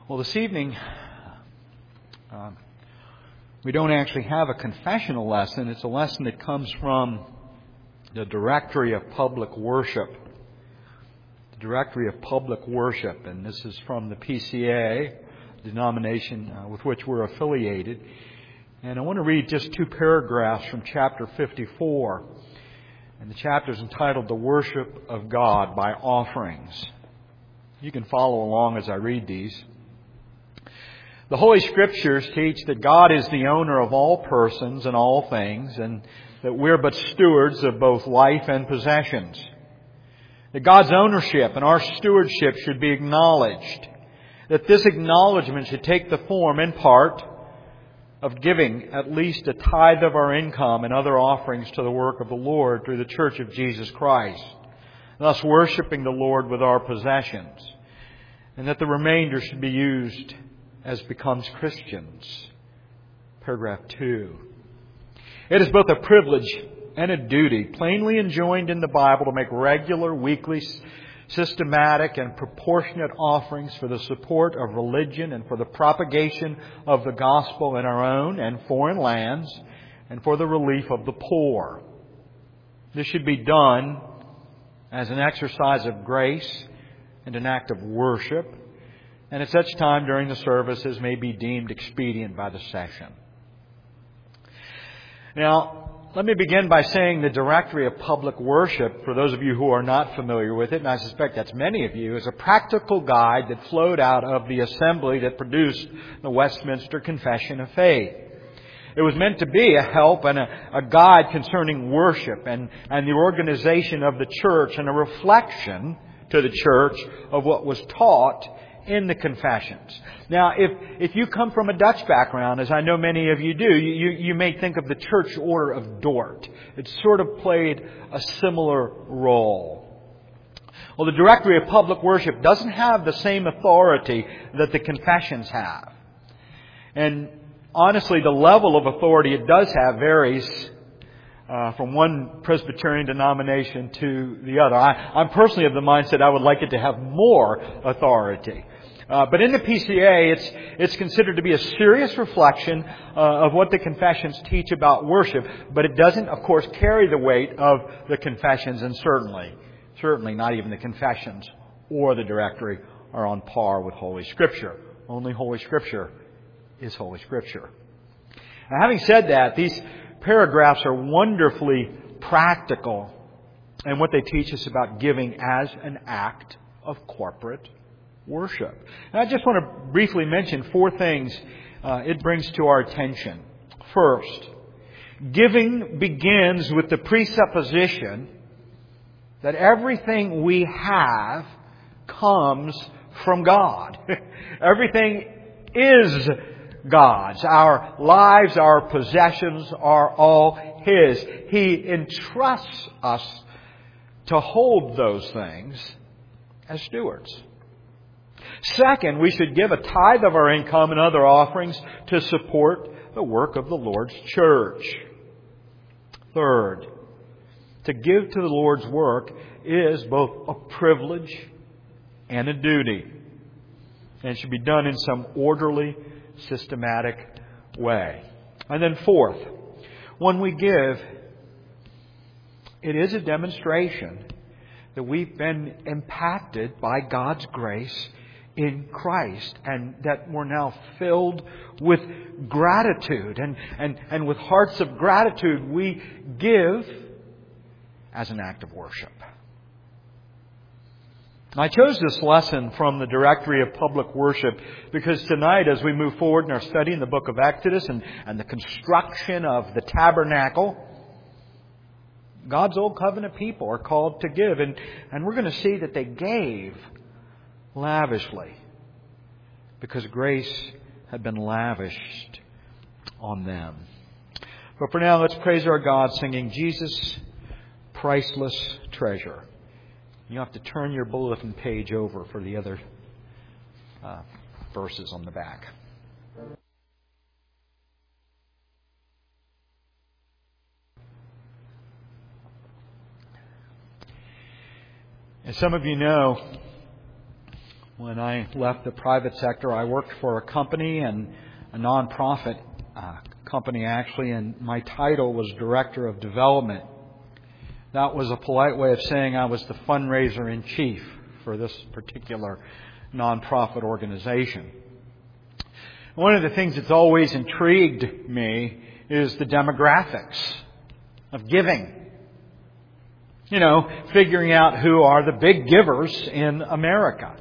Well, this evening, we don't actually have a confessional lesson. It's a lesson that comes from the Directory of Public Worship. The Directory of Public Worship. And this is from the PCA, denomination with which we're affiliated. And I want to read just 2 paragraphs from chapter 54. And the chapter is entitled The Worship of God by Offerings. You can follow along as I read these. The Holy Scriptures teach that God is the owner of all persons and all things, and that we're but stewards of both life and possessions. That God's ownership and our stewardship should be acknowledged. That this acknowledgement should take the form, in part, of giving at least a tithe of our income and other offerings to the work of the Lord through the Church of Jesus Christ, thus worshiping the Lord with our possessions. And that the remainder should be used as becomes Christians. Paragraph 2. It is both a privilege and a duty, plainly enjoined in the Bible, to make regular, weekly, systematic, and proportionate offerings for the support of religion and for the propagation of the gospel in our own and foreign lands, and for the relief of the poor. This should be done as an exercise of grace and an act of worship, and at such time during the service as may be deemed expedient by the session. Now, let me begin by saying the Directory of Public Worship, for those of you who are not familiar with it, and I suspect that's many of you, is a practical guide that flowed out of the assembly that produced the Westminster Confession of Faith. It was meant to be a help and a guide concerning worship and the organization of the church, and a reflection to the church of what was taught in the confessions. Now, if you come from a Dutch background, as I know many of you do, you may think of the Church Order of Dort. It sort of played a similar role. Well, the Directory of Public Worship doesn't have the same authority that the confessions have. And honestly, the level of authority it does have varies from one Presbyterian denomination to the other. I'm personally of the mindset I would like it to have more authority. But in the PCA, it's considered to be a serious reflection of what the confessions teach about worship. But it doesn't, of course, carry the weight of the confessions, and certainly not even the confessions or the directory are on par with Holy Scripture. Only Holy Scripture is Holy Scripture. Now, having said that, these paragraphs are wonderfully practical in what they teach us about giving as an act of corporate worship. And I just want to briefly mention 4 things it brings to our attention. First, giving begins with the presupposition that everything we have comes from God. Everything is God's. Our lives, our possessions are all His. He entrusts us to hold those things as stewards. Second, we should give a tithe of our income and other offerings to support the work of the Lord's church. Third, to give to the Lord's work is both a privilege and a duty, and it should be done in some orderly, systematic way. And then fourth, when we give, it is a demonstration that we've been impacted by God's grace in Christ, and that we're now filled with gratitude. And with hearts of gratitude, we give as an act of worship. I chose this lesson from the Directory of Public Worship because tonight, as we move forward in our study in the book of Exodus and the construction of the tabernacle, God's Old Covenant people are called to give. And we're going to see that they gave lavishly because grace had been lavished on them. But for now, let's praise our God singing Jesus, Priceless Treasure. You have to turn your bulletin page over for the other verses on the back. As some of you know, When I left the private sector, I worked for a company, and a nonprofit company actually, and my title was Director of Development. That was a polite way of saying I was the fundraiser in chief for this particular nonprofit organization. One of the things that's always intrigued me is the demographics of giving. You know, figuring out who are the big givers in America.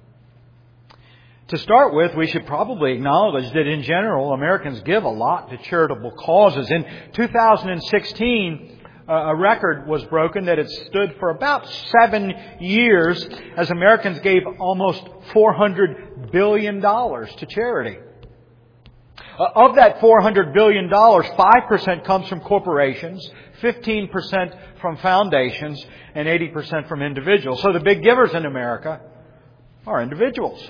To start with, we should probably acknowledge that in general, Americans give a lot to charitable causes. In 2016, a record was broken that it stood for about 7 years as Americans gave almost $400 billion to charity. Of that $400 billion, 5% comes from corporations, 15% from foundations, and 80% from individuals. So the big givers in America are individuals.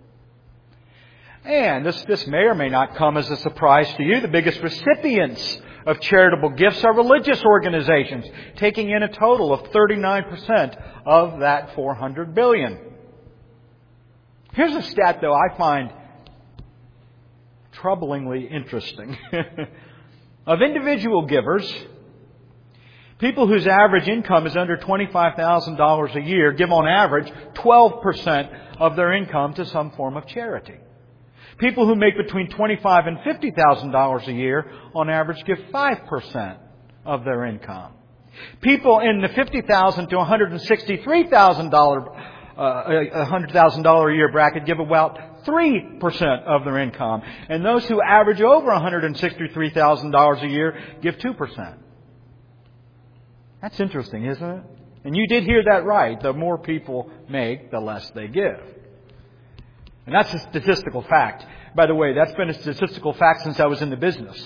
And this may or may not come as a surprise to you. The biggest recipients of charitable gifts are religious organizations, taking in a total of 39% of that $400 billion. Here's a stat, though, I find troublingly interesting. Of individual givers, people whose average income is under $25,000 a year give on average 12% of their income to some form of charity. People who make between $25,000 and $50,000 a year on average give 5% of their income. People in the $50,000 to $163,000 a year bracket give about 3% of their income. And those who average over $163,000 a year give 2%. That's interesting, isn't it? And you did hear that right. The more people make, the less they give. And that's a statistical fact. By the way, that's been a statistical fact since I was in the business.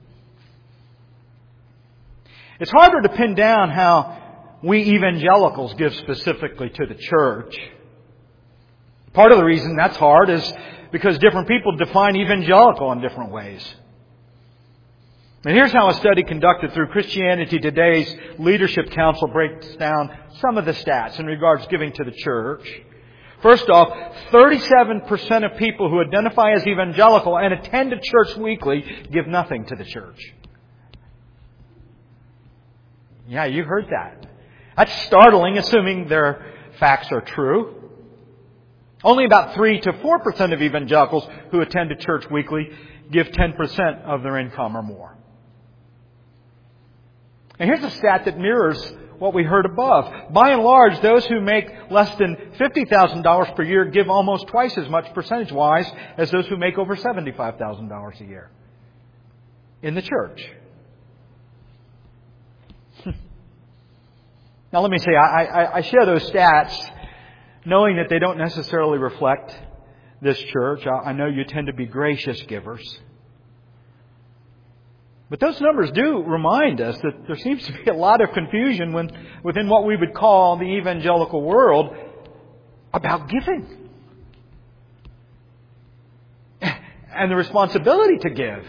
It's harder to pin down how we evangelicals give specifically to the church. Part of the reason that's hard is because different people define evangelical in different ways. And here's how a study conducted through Christianity Today's Leadership Council breaks down some of the stats in regards to giving to the church. First off, 37% of people who identify as evangelical and attend a church weekly give nothing to the church. Yeah, you heard that. That's startling, assuming their facts are true. Only about 3 to 4% of evangelicals who attend a church weekly give 10% of their income or more. And here's a stat that mirrors what we heard above. By and large, those who make less than $50,000 per year give almost twice as much percentage-wise as those who make over $75,000 a year in the church. Now let me say, I share those stats knowing that they don't necessarily reflect this church. I know you tend to be gracious givers. But those numbers do remind us that there seems to be a lot of confusion within what we would call the evangelical world about giving. And the responsibility to give.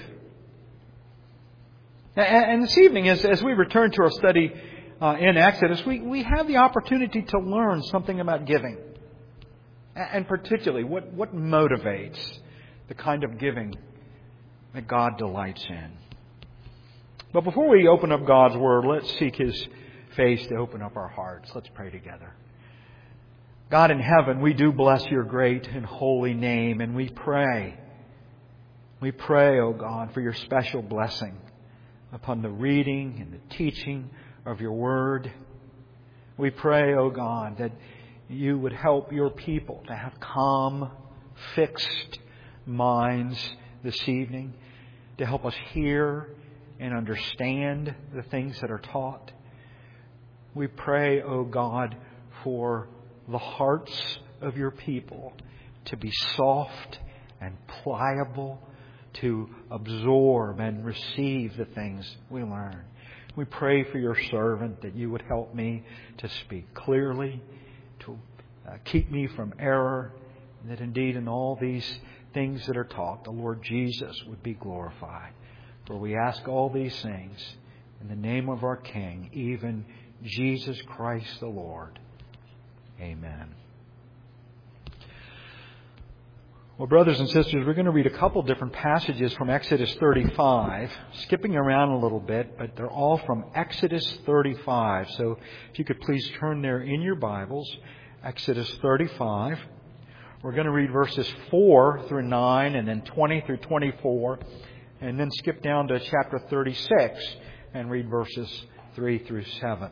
And this evening, as we return to our study in Exodus, we have the opportunity to learn something about giving. And particularly, what motivates the kind of giving that God delights in. But before we open up God's Word, let's seek His face to open up our hearts. Let's pray together. God in heaven, we do bless Your great and holy name, and we pray. We pray, O God, for Your special blessing upon the reading and the teaching of Your Word. We pray, O God, that You would help Your people to have calm, fixed minds this evening, to help us hear and understand the things that are taught. We pray, O God, for the hearts of Your people to be soft and pliable, to absorb and receive the things we learn. We pray for Your servant that You would help me to speak clearly, to keep me from error, and that indeed in all these things that are taught, the Lord Jesus would be glorified. For we ask all these things in the name of our King, even Jesus Christ the Lord. Amen. Well, brothers and sisters, we're going to read a couple different passages from Exodus 35, skipping around a little bit, but they're all from Exodus 35. So if you could please turn there in your Bibles, Exodus 35. We're going to read verses 4 through 9 and then 20 through 24, and then skip down to chapter 36 and read verses 3 through 7.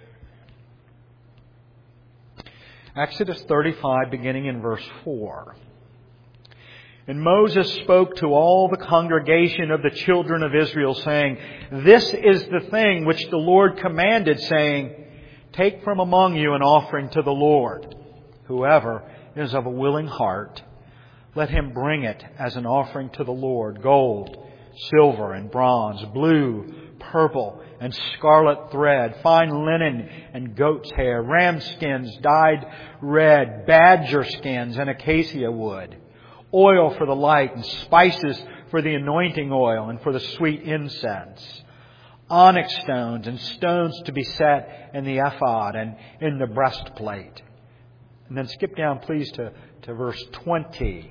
Exodus 35, beginning in verse 4. And Moses spoke to all the congregation of the children of Israel, saying, This is the thing which the Lord commanded, saying, Take from among you an offering to the Lord. Whoever is of a willing heart, let him bring it as an offering to the Lord, gold, silver, and bronze, blue, purple, and scarlet thread, fine linen and goat's hair, ram skins dyed red, badger skins, and acacia wood, oil for the light, and spices for the anointing oil and for the sweet incense, onyx stones and stones to be set in the ephod and in the breastplate. And then skip down, please, to verse 20.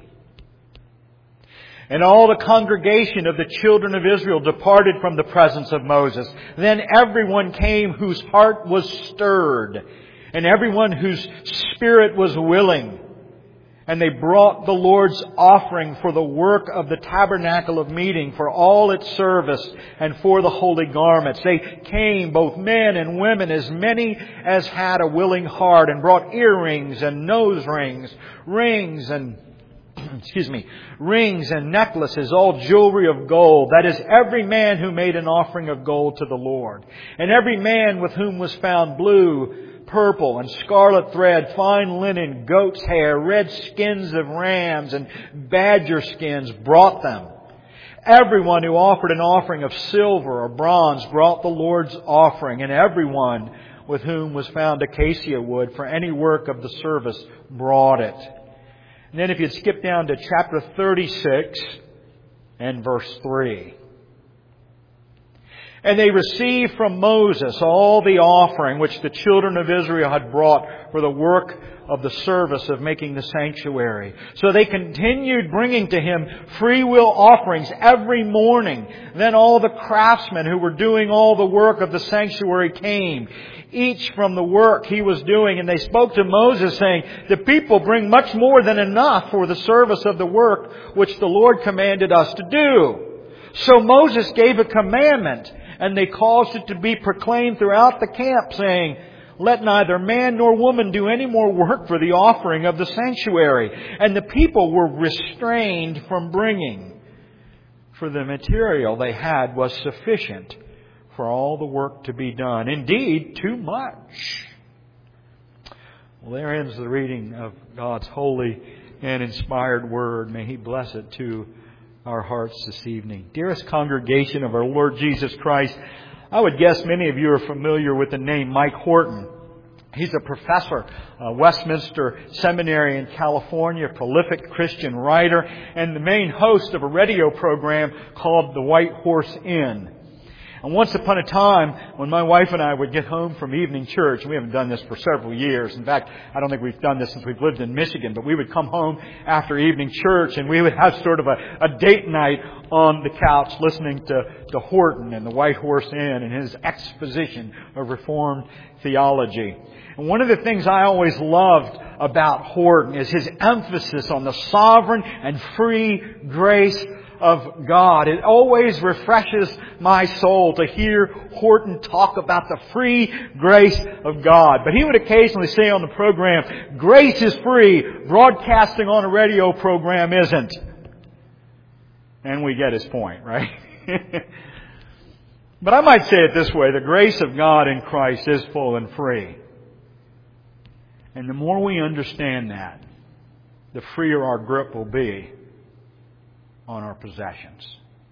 And all the congregation of the children of Israel departed from the presence of Moses. Then everyone came whose heart was stirred, and everyone whose spirit was willing. And they brought the Lord's offering for the work of the tabernacle of meeting, for all its service, and for the holy garments. They came, both men and women, as many as had a willing heart, and brought earrings and nose rings, rings and necklaces, all jewelry of gold. That is, every man who made an offering of gold to the Lord. And every man with whom was found blue, purple, and scarlet thread, fine linen, goat's hair, red skins of rams, and badger skins brought them. Everyone who offered an offering of silver or bronze brought the Lord's offering, and everyone with whom was found acacia wood for any work of the service brought it. And then if you'd skip down to chapter 36 and verse 3. And they received from Moses all the offering which the children of Israel had brought for the work of the service of making the sanctuary. So they continued bringing to him free will offerings every morning. Then all the craftsmen who were doing all the work of the sanctuary came, each from the work he was doing. And they spoke to Moses, saying, The people bring much more than enough for the service of the work which the Lord commanded us to do. So Moses gave a commandment, and they caused it to be proclaimed throughout the camp, saying, Let neither man nor woman do any more work for the offering of the sanctuary. And the people were restrained from bringing, for the material they had was sufficient for all the work to be done. Indeed, too much. Well, there ends the reading of God's holy and inspired Word. May He bless it to our hearts this evening. Dearest congregation of our Lord Jesus Christ, I would guess many of you are familiar with the name Mike Horton. He's a professor, Westminster Seminary in California, a prolific Christian writer, and the main host of a radio program called The White Horse Inn. And once upon a time, when my wife and I would get home from evening church, and we haven't done this for several years. In fact, I don't think we've done this since we've lived in Michigan, but we would come home after evening church and we would have sort of a date night on the couch listening to Horton and the White Horse Inn and his exposition of Reformed theology. And one of the things I always loved about Horton is his emphasis on the sovereign and free grace of God. It always refreshes my soul to hear Horton talk about the free grace of God. But he would occasionally say on the program, grace is free, broadcasting on a radio program isn't. And we get his point, right? But I might say it this way, the grace of God in Christ is full and free. And the more we understand that, the freer our grip will be on our possessions.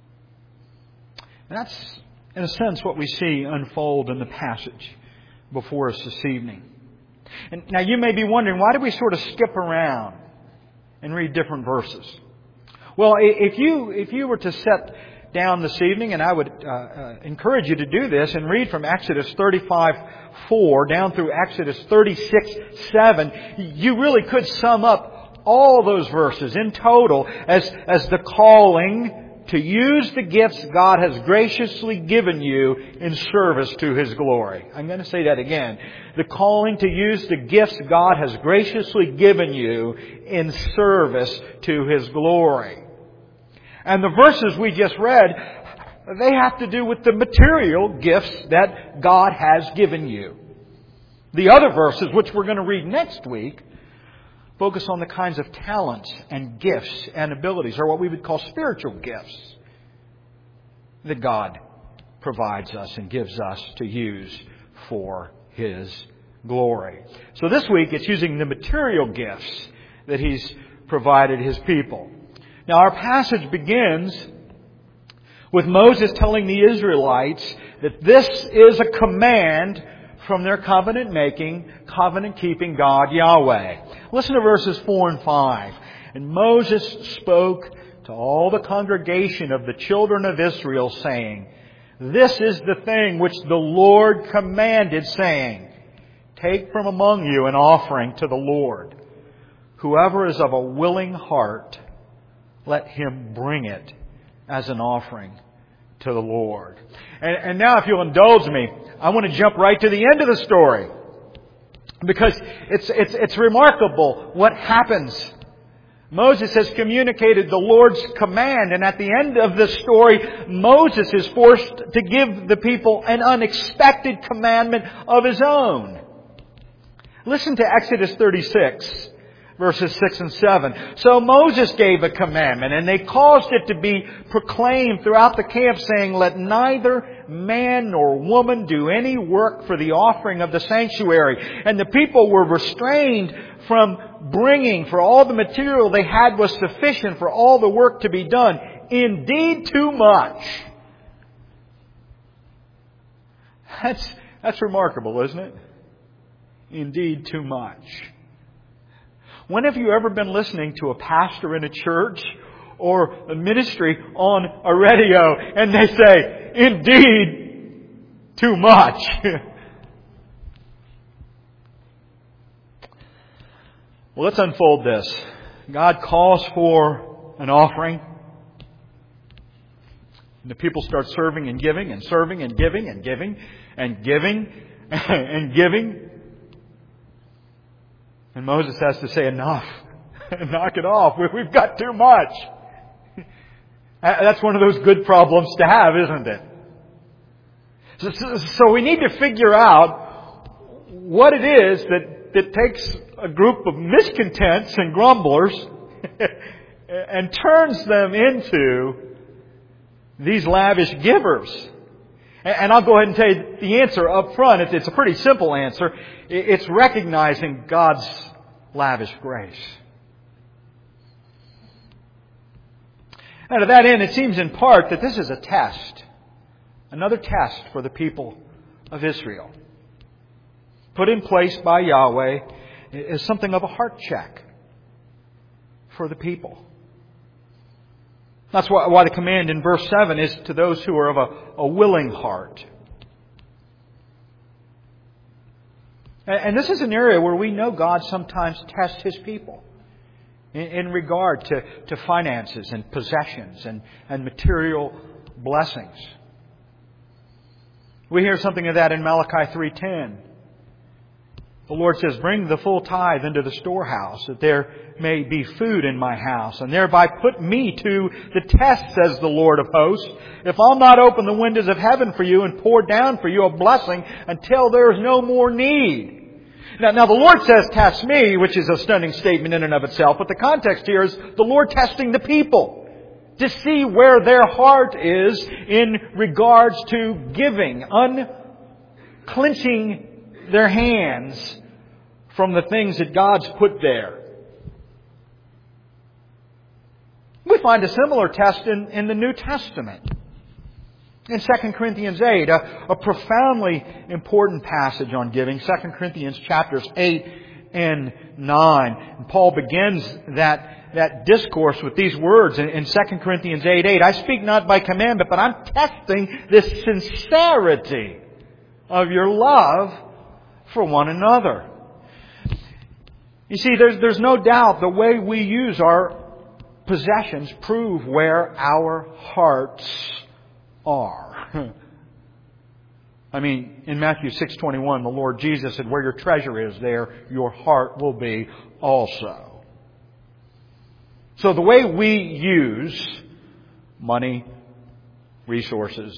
And that's, in a sense, what we see unfold in the passage before us this evening. And now you may be wondering, why do we sort of skip around and read different verses? Well, if you were to set down this evening, and I would encourage you to do this and read from Exodus 35:4 down through Exodus 36:7, you really could sum up all those verses in total as the calling to use the gifts God has graciously given you in service to His glory. I'm going to say that again. The calling to use the gifts God has graciously given you in service to His glory. And the verses we just read, they have to do with the material gifts that God has given you. The other verses, which we're going to read next week, focus on the kinds of talents and gifts and abilities, or what we would call spiritual gifts, that God provides us and gives us to use for His glory. So this week it's using the material gifts that He's provided His people. Now our passage begins with Moses telling the Israelites that this is a command from their covenant-making, covenant-keeping God, Yahweh. Listen to verses 4 and 5. And Moses spoke to all the congregation of the children of Israel, saying, This is the thing which the Lord commanded, saying, Take from among you an offering to the Lord. Whoever is of a willing heart, let him bring it as an offering to the Lord. And now, if you'll indulge me, I want to jump right to the end of the story, because it's remarkable what happens. Moses has communicated the Lord's command, and at the end of the story, Moses is forced to give the people an unexpected commandment of his own. Listen to Exodus 36. Verses 6 and 7. So Moses gave a commandment, and they caused it to be proclaimed throughout the camp, saying, Let neither man nor woman do any work for the offering of the sanctuary. And the people were restrained from bringing, for all the material they had was sufficient for all the work to be done. Indeed, too much. That's remarkable, isn't it? Indeed, too much. When have you ever been listening to a pastor in a church or a ministry on a radio and they say, Indeed, too much? Well, let's unfold this. God calls for an offering. And the people start serving and giving and serving and giving and giving and giving and giving. And Moses has to say, enough. Knock it off. We've got too much. That's one of those good problems to have, isn't it? So we need to figure out what it is that takes a group of miscontents and grumblers and turns them into these lavish givers. And I'll go ahead and tell you the answer up front. It's a pretty simple answer. It's recognizing God's lavish grace. Now, to that end, it seems in part that this is a test. Another test for the people of Israel. Put in place by Yahweh is something of a heart check for the people. That's why the command in verse 7 is to those who are of a willing heart. And this is an area where we know God sometimes tests His people in regard to finances and possessions and material blessings. We hear something of that in Malachi 3:10. The Lord says, Bring the full tithe into the storehouse, that there may be food in my house, and thereby put me to the test, says the Lord of hosts, if I'll not open the windows of heaven for you and pour down for you a blessing until there is no more need. Now the Lord says, test me, which is a stunning statement in and of itself, but the context here is the Lord testing the people to see where their heart is in regards to giving, unclenching their hands from the things that God's put there. We find a similar test in the New Testament. In 2 Corinthians 8, a profoundly important passage on giving, 2 Corinthians chapters 8 and 9. And Paul begins that discourse with these words in 2 Corinthians 8:8. I speak not by commandment, but I'm testing the sincerity of your love for one another. You see, there's no doubt the way we use our possessions prove where our hearts are. I mean, in Matthew 6:21, the Lord Jesus said, "Where your treasure is, there your heart will be also." So the way we use money, resources,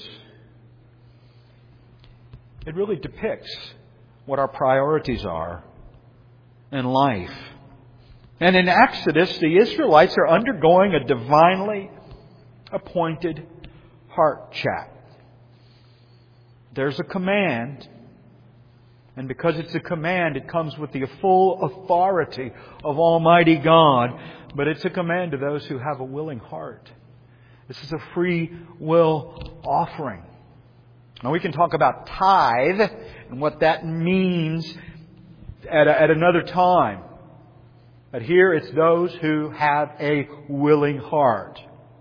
it really depicts what our priorities are in life. And in Exodus, the Israelites are undergoing a divinely appointed heart check. There's a command, and because it's a command, it comes with the full authority of Almighty God. But it's a command to those who have a willing heart. This is a free will offering. Now we can talk about tithe and what that means at another time. But here it's those who have a willing heart.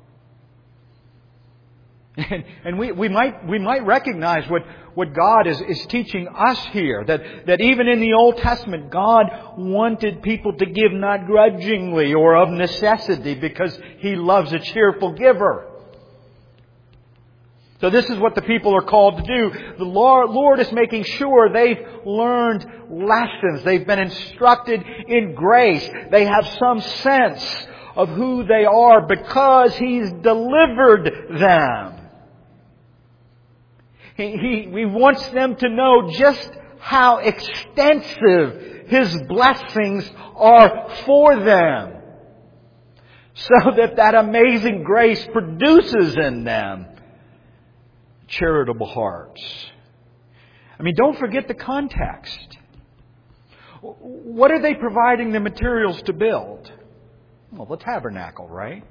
And we might recognize what God is teaching us here. That even in the Old Testament, God wanted people to give not grudgingly or of necessity because He loves a cheerful giver. So this is what the people are called to do. The Lord is making sure they've learned lessons. They've been instructed in grace. They have some sense of who they are because He's delivered them. He wants them to know just how extensive His blessings are for them, so that amazing grace produces in them charitable hearts. I mean, don't forget the context. What are they providing the materials to build? Well, the tabernacle, right?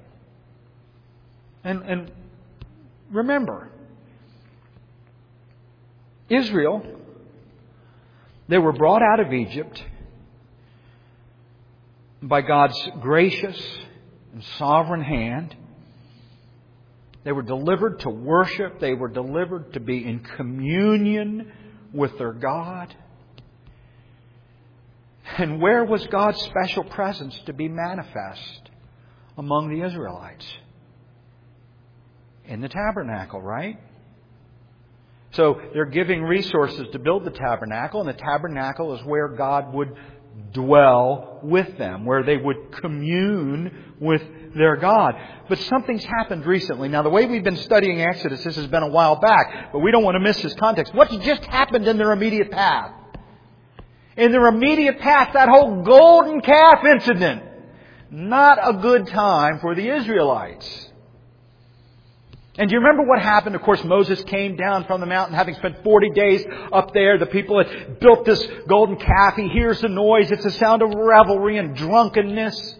And remember, Israel, they were brought out of Egypt by God's gracious and sovereign hand. They were delivered to worship. They were delivered to be in communion with their God. And where was God's special presence to be manifest among the Israelites? In the tabernacle, right? So they're giving resources to build the tabernacle, and the tabernacle is where God would dwell with them, where they would commune with their God. But something's happened recently. Now, the way we've been studying Exodus, this has been a while back, but we don't want to miss this context. What just happened in their immediate path? In their immediate path, that whole golden calf incident. Not a good time for the Israelites. And do you remember what happened? Of course, Moses came down from the mountain, having spent 40 days up there. The people had built this golden calf. He hears the noise. It's the sound of revelry and drunkenness.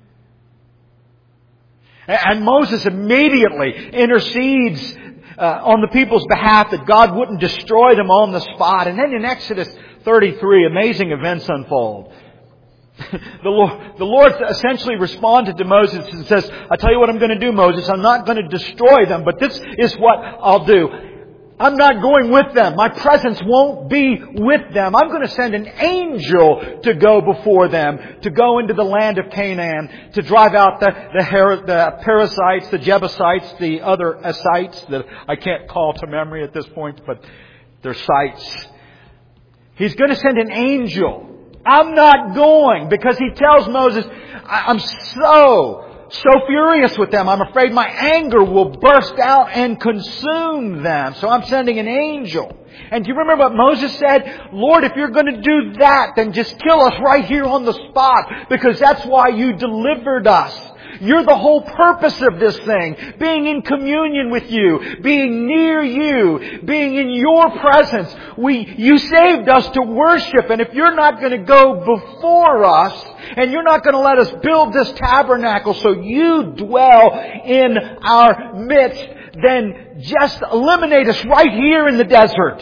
And Moses immediately intercedes on the people's behalf that God wouldn't destroy them on the spot. And then in Exodus 33, amazing events unfold. The Lord essentially responded to Moses and says, "I tell you what I'm going to do, Moses. I'm not going to destroy them, but this is what I'll do. I'm not going with them. My presence won't be with them. I'm going to send an angel to go before them, to go into the land of Canaan, to drive out the Perizzites, the Jebusites, the other Essites that I can't call to memory at this point, but they're sites. He's going to send an angel. I'm not going, because He tells Moses, I'm so furious with them. I'm afraid my anger will burst out and consume them. So I'm sending an angel. And do you remember what Moses said? Lord, if you're going to do that, then just kill us right here on the spot, because that's why you delivered us. You're the whole purpose of this thing. Being in communion with you. Being near you. Being in your presence. You saved us to worship. And if you're not going to go before us, and you're not going to let us build this tabernacle so you dwell in our midst, then just eliminate us right here in the desert.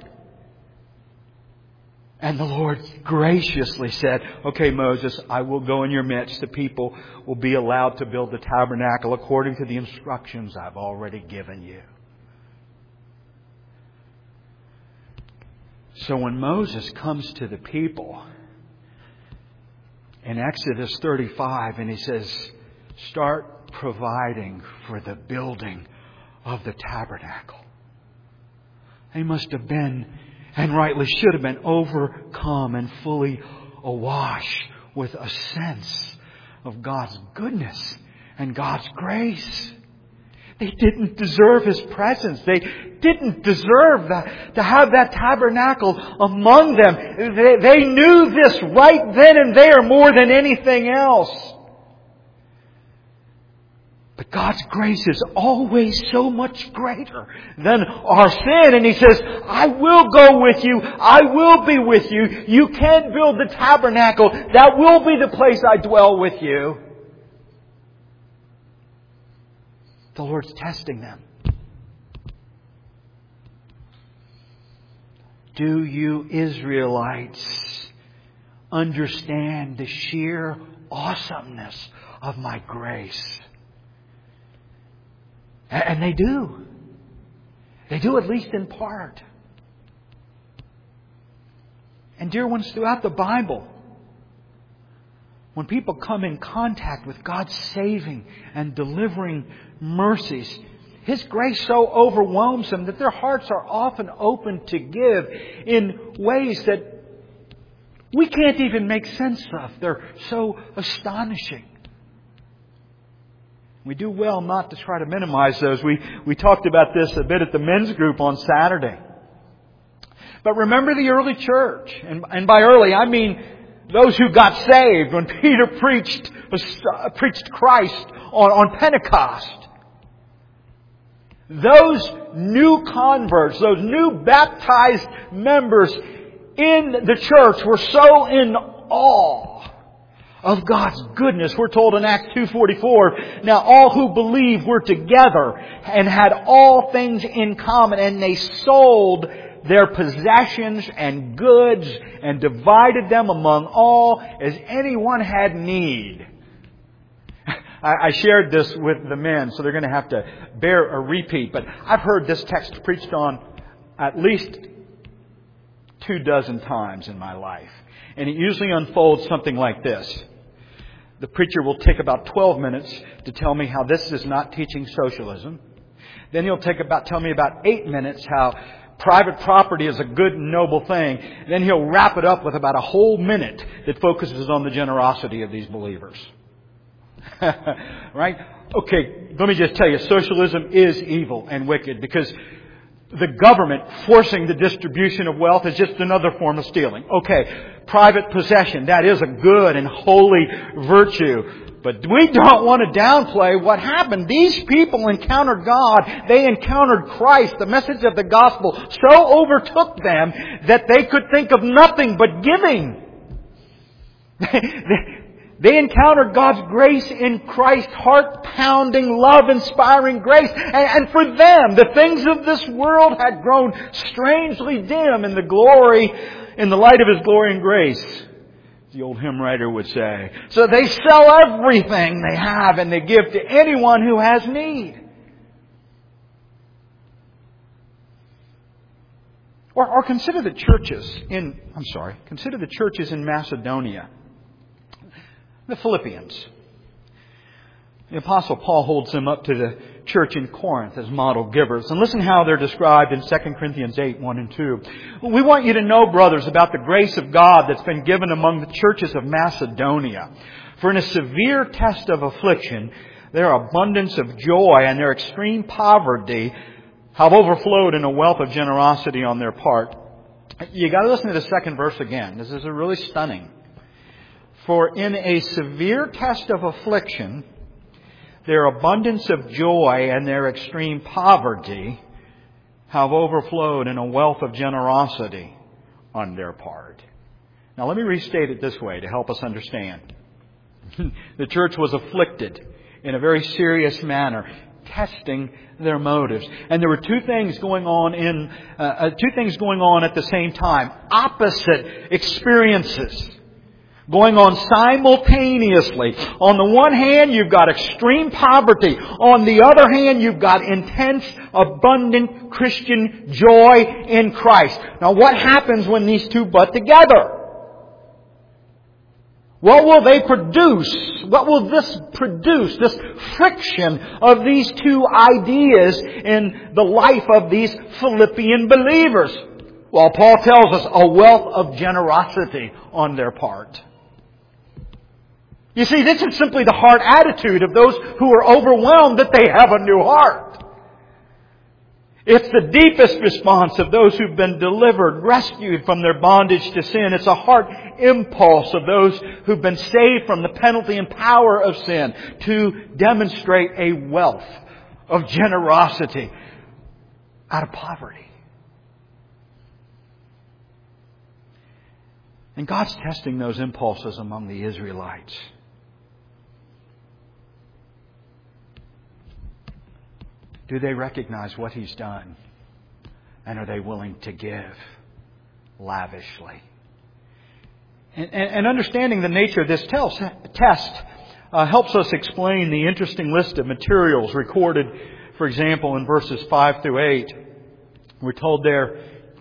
And the Lord graciously said, "Okay, Moses, I will go in your midst. The people will be allowed to build the tabernacle according to the instructions I've already given you." So when Moses comes to the people, in Exodus 35, and He says, start providing for the building of the tabernacle. They must have been, and rightly should have been, overcome and fully awash with a sense of God's goodness and God's grace. They didn't deserve His presence. They didn't deserve to have that tabernacle among them. They knew this right then and there more than anything else. But God's grace is always so much greater than our sin. And He says, I will go with you. I will be with you. You can build the tabernacle. That will be the place I dwell with you. The Lord's testing them. Do you Israelites understand the sheer awesomeness of my grace? And they do. They do, at least in part. And dear ones, throughout the Bible, when people come in contact with God's saving and delivering mercies, His grace so overwhelms them that their hearts are often open to give in ways that we can't even make sense of. They're so astonishing. We do well not to try to minimize those. We talked about this a bit at the men's group on Saturday. But remember the early church. And by early, I mean those who got saved when Peter preached Christ on Pentecost. Those new converts, those new baptized members in the church were so in awe of God's goodness. We're told in Acts 2:44, now all who believed were together and had all things in common, and they sold their possessions and goods and divided them among all as anyone had need. I shared this with the men, so they're going to have to bear a repeat. But I've heard this text preached on at least 24 times in my life. And it usually unfolds something like this. The preacher will take about 12 minutes to tell me how this is not teaching socialism. Then he'll tell me about 8 minutes how private property is a good and noble thing. Then he'll wrap it up with about a whole minute that focuses on the generosity of these believers. Right? Okay, let me just tell you, socialism is evil and wicked because the government forcing the distribution of wealth is just another form of stealing. Okay, private possession, that is a good and holy virtue. But we don't want to downplay what happened. These people encountered God. They encountered Christ. The message of the gospel so overtook them that they could think of nothing but giving. They encountered God's grace in Christ, heart-pounding, love-inspiring grace. And for them, the things of this world had grown strangely dim in the light of His glory and grace, as the old hymn writer would say. So they sell everything they have and they give to anyone who has need. Or consider the churches in Macedonia. The Philippians. The Apostle Paul holds them up to the church in Corinth as model givers. And listen how they're described in 2 Corinthians 8, 1 and 2. We want you to know, brothers, about the grace of God that's been given among the churches of Macedonia. For in a severe test of affliction, their abundance of joy and their extreme poverty have overflowed in a wealth of generosity on their part. You got to listen to the second verse again. This is really stunning. For in a severe test of affliction, their abundance of joy and their extreme poverty have overflowed in a wealth of generosity on their part. Now let me restate it this way to help us understand. The church was afflicted in a very serious manner, testing their motives. And there were two things going on at the same time. Opposite experiences going on simultaneously. On the one hand, you've got extreme poverty. On the other hand, you've got intense, abundant Christian joy in Christ. Now, what happens when these two butt together? What will they produce? What will this produce? This friction of these two ideas in the life of these Philippian believers? Well, Paul tells us a wealth of generosity on their part. You see, this is simply the heart attitude of those who are overwhelmed that they have a new heart. It's the deepest response of those who've been delivered, rescued from their bondage to sin. It's a heart impulse of those who've been saved from the penalty and power of sin to demonstrate a wealth of generosity out of poverty. And God's testing those impulses among the Israelites. Do they recognize what He's done? And are they willing to give lavishly? And understanding the nature of this test helps us explain the interesting list of materials recorded, for example, in verses 5 through 8. We're told there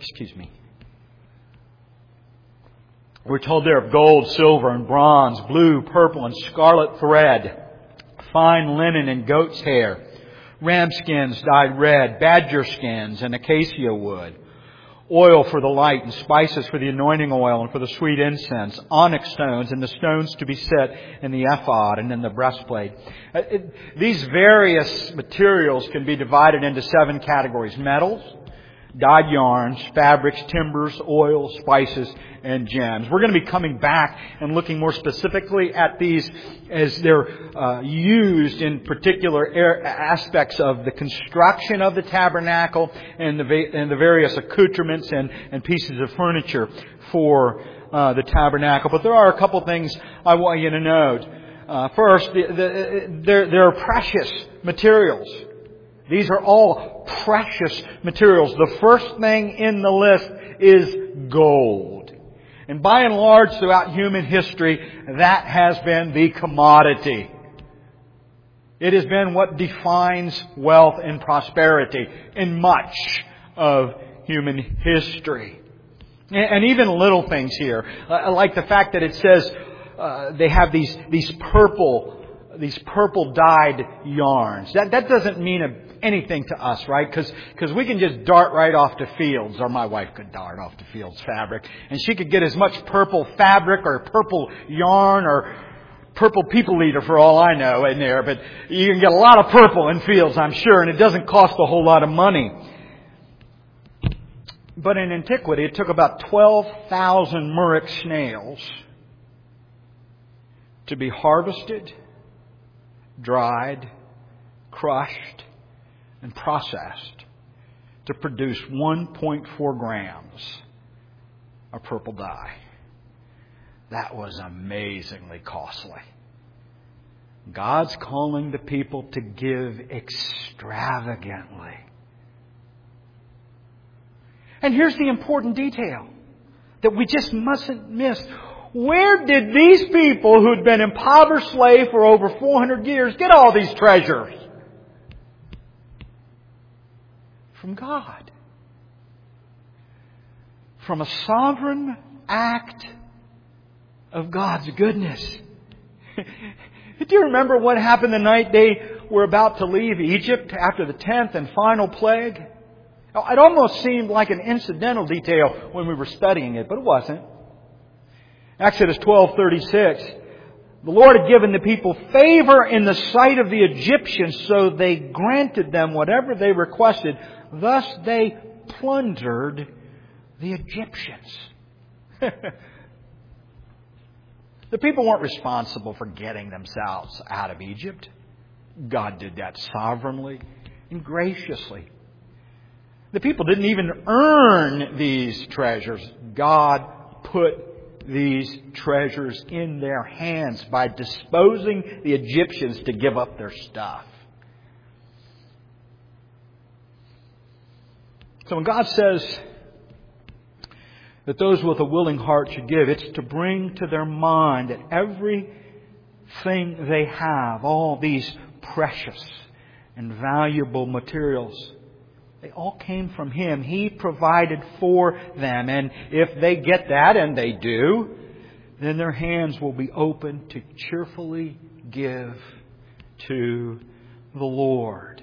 of gold, silver, and bronze, blue, purple, and scarlet thread, fine linen and goat's hair, ram skins dyed red, badger skins, and acacia wood, oil for the light, and spices for the anointing oil and for the sweet incense, onyx stones, and the stones to be set in the ephod and in the breastplate. These various materials can be divided into 7 categories: metals, dyed yarns, fabrics, timbers, oils, spices, and gems. We're going to be coming back and looking more specifically at these as they're used in particular aspects of the construction of the tabernacle and the various accoutrements and pieces of furniture for the tabernacle. But there are a couple things I want you to note. First, there are precious materials. These are all precious materials. The first thing in the list is gold. And by and large, throughout human history, that has been the commodity. It has been what defines wealth and prosperity in much of human history. And even little things here, like the fact that it says they have these purple dyed yarns. That doesn't mean anything to us, right? Because we can just dart right off to Fields, or my wife could dart off to Fields fabric, and she could get as much purple fabric or purple yarn or purple people eater for all I know in there. But you can get a lot of purple in Fields, I'm sure, and it doesn't cost a whole lot of money. But in antiquity, it took about 12,000 Murex snails to be harvested, dried, crushed, and processed to produce 1.4 grams of purple dye. That was amazingly costly. God's calling the people to give extravagantly. And here's the important detail that we just mustn't miss. Where did these people who'd been impoverished slaves for over 400 years get all these treasures? From God. From a sovereign act of God's goodness. Do you remember what happened the night they were about to leave Egypt after the 10th and final plague? It almost seemed like an incidental detail when we were studying it, but it wasn't. Exodus 12:36. The Lord had given the people favor in the sight of the Egyptians, so they granted them whatever they requested. Thus they plundered the Egyptians. The people weren't responsible for getting themselves out of Egypt. God did that sovereignly and graciously. The people didn't even earn these treasures. God put these treasures in their hands by disposing the Egyptians to give up their stuff. So when God says that those with a willing heart should give, it's to bring to their mind that everything they have, all these precious and valuable materials, they all came from Him. He provided for them. And if they get that, and they do, then their hands will be open to cheerfully give to the Lord.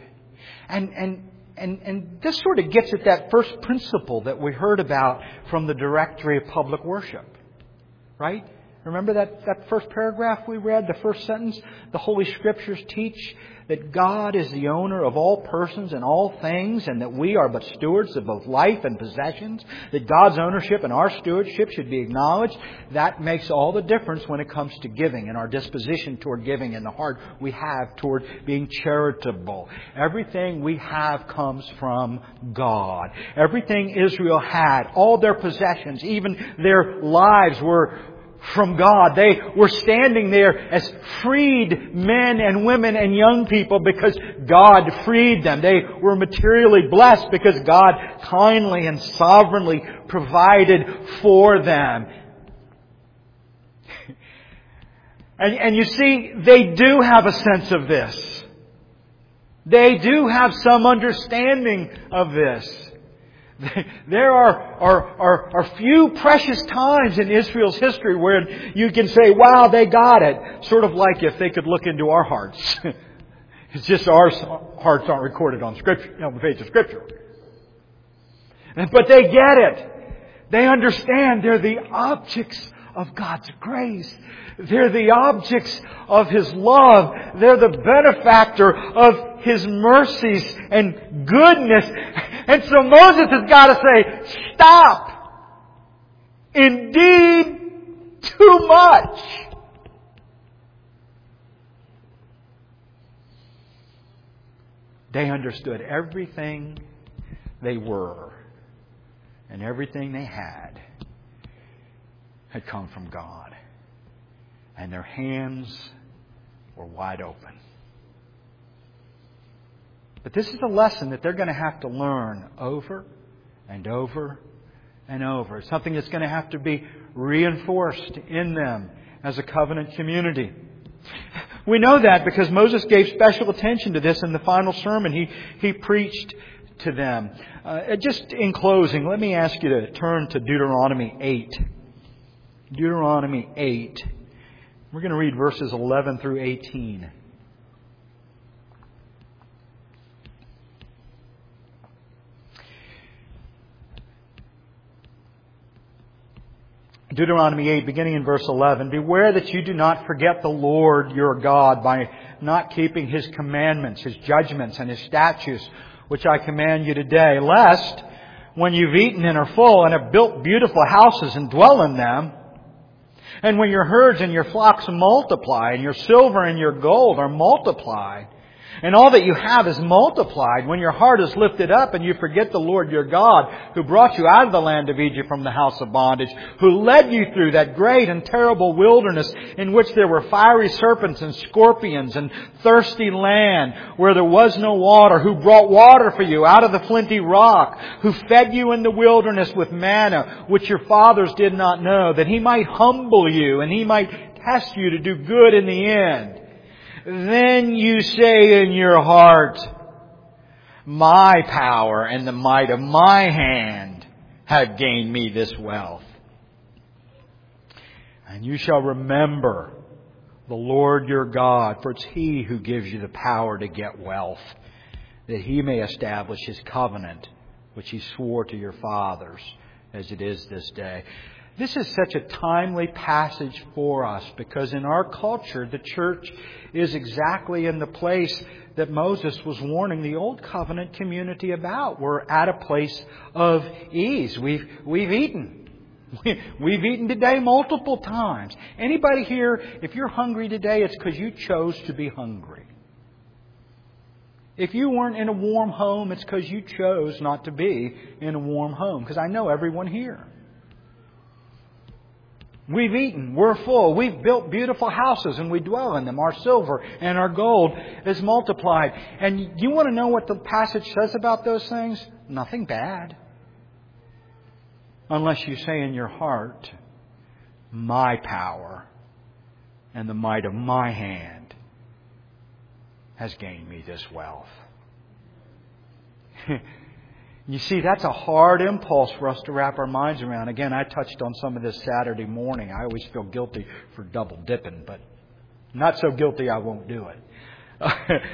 And this sort of gets at that first principle that we heard about from the Directory of Public Worship. Right? Remember that first paragraph we read, the first sentence? The Holy Scriptures teach that God is the owner of all persons and all things, and that we are but stewards of both life and possessions, that God's ownership and our stewardship should be acknowledged. That makes all the difference when it comes to giving and our disposition toward giving and the heart we have toward being charitable. Everything we have comes from God. Everything Israel had, all their possessions, even their lives were from God. They were standing there as freed men and women and young people because God freed them. They were materially blessed because God kindly and sovereignly provided for them. And you see, they do have a sense of this. They do have some understanding of this. There are few precious times in Israel's history where you can say, wow, they got it. Sort of like if they could look into our hearts. It's just our hearts aren't recorded on Scripture, on the page of Scripture. But they get it. They understand they're the objects of God's grace. They're the objects of His love. They're the benefactor of His mercies and goodness. And so Moses has got to say, stop! Indeed, too much! They understood everything they were and everything they had come from God. And their hands were wide open. But this is a lesson that they're going to have to learn over and over and over. It's something that's going to have to be reinforced in them as a covenant community. We know that because Moses gave special attention to this in the final sermon he preached to them. Just in closing, let me ask you to turn to Deuteronomy 8. Deuteronomy 8. We're going to read verses 11 through 18. Deuteronomy 8, beginning in verse 11. Beware that you do not forget the Lord your God by not keeping His commandments, His judgments, and His statutes, which I command you today, lest when you've eaten and are full and have built beautiful houses and dwell in them, and when your herds and your flocks multiply, and your silver and your gold are multiplied, and all that you have is multiplied, when your heart is lifted up and you forget the Lord your God, who brought you out of the land of Egypt from the house of bondage, who led you through that great and terrible wilderness in which there were fiery serpents and scorpions and thirsty land where there was no water, who brought water for you out of the flinty rock, who fed you in the wilderness with manna, which your fathers did not know, that He might humble you and He might test you to do good in the end. Then you say in your heart, my power and the might of my hand have gained me this wealth. And you shall remember the Lord your God, for it's He who gives you the power to get wealth, that He may establish His covenant, which He swore to your fathers, as it is this day. This is such a timely passage for us because in our culture, the church is exactly in the place that Moses was warning the Old Covenant community about. We're at a place of ease. We've eaten. We've eaten today multiple times. Anybody here, if you're hungry today, it's because you chose to be hungry. If you weren't in a warm home, it's because you chose not to be in a warm home. Because I know everyone here. We've eaten. We're full. We've built beautiful houses and we dwell in them. Our silver and our gold is multiplied. And you want to know what the passage says about those things? Nothing bad. Unless you say in your heart, my power and the might of my hand has gained me this wealth. You see, that's a hard impulse for us to wrap our minds around. Again, I touched on some of this Saturday morning. I always feel guilty for double dipping, but not so guilty I won't do it.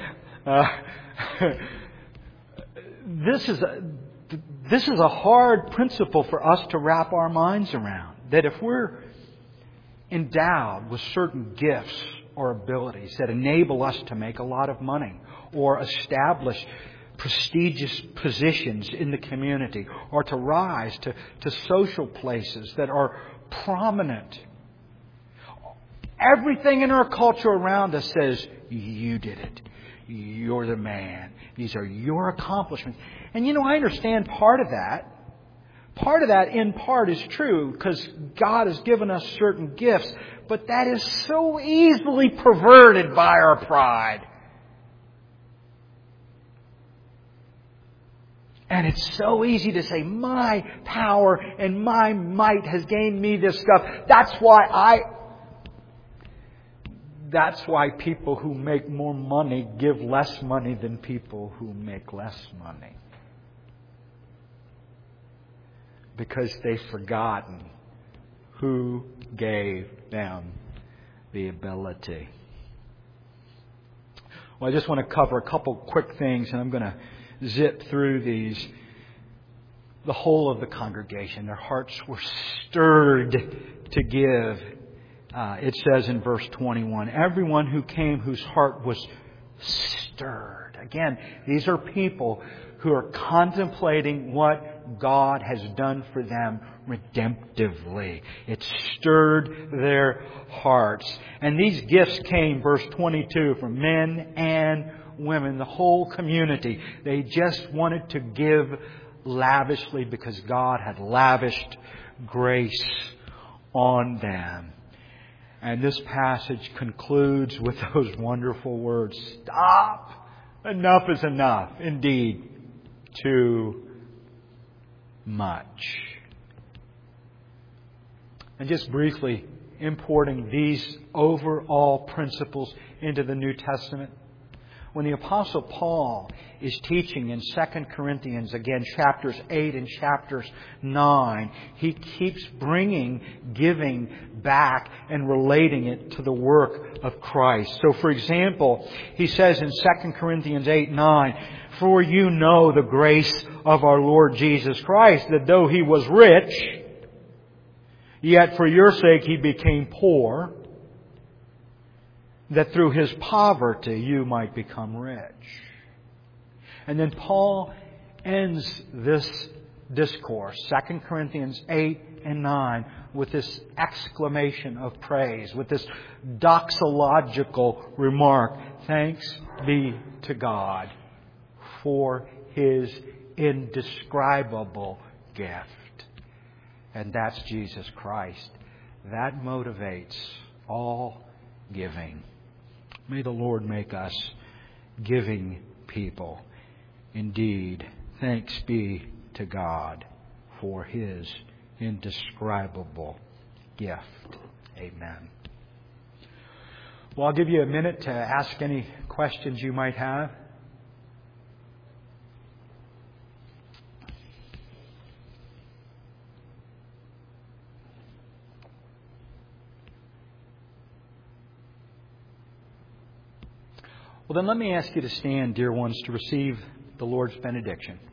This is a hard principle for us to wrap our minds around. That if we're endowed with certain gifts or abilities that enable us to make a lot of money or establish prestigious positions in the community or to rise to social places that are prominent, everything in our culture around us says, you did it. You're the man. These are your accomplishments. And I understand part of that. Part of that, in part, is true because God has given us certain gifts. But that is so easily perverted by our pride. And it's so easy to say, my power and my might has gained me this stuff. That's why people who make more money give less money than people who make less money. Because they've forgotten who gave them the ability. Well, I just want to cover a couple quick things, and I'm going to zip through these. The whole of the congregation, their hearts were stirred to give. It says in verse 21, everyone who came whose heart was stirred. Again, these are people who are contemplating what God has done for them redemptively. It stirred their hearts. And these gifts came, verse 22, from men and women, the whole community. They just wanted to give lavishly because God had lavished grace on them. And this passage concludes with those wonderful words, stop! Enough is enough. Indeed, too much. And just briefly importing these overall principles into the New Testament. When the Apostle Paul is teaching in 2 Corinthians, again, chapters 8 and chapters 9, he keeps bringing giving back and relating it to the work of Christ. So, for example, he says in 2 Corinthians 8:9, for you know the grace of our Lord Jesus Christ, that though He was rich, yet for your sake He became poor, that through His poverty you might become rich. And then Paul ends this discourse, 2 Corinthians 8 and 9, with this exclamation of praise, with this doxological remark. Thanks be to God for His indescribable gift. And that's Jesus Christ. That motivates all giving. May the Lord make us giving people. Indeed, thanks be to God for His indescribable gift. Amen. Well, I'll give you a minute to ask any questions you might have. Well, then let me ask you to stand, dear ones, to receive the Lord's benediction.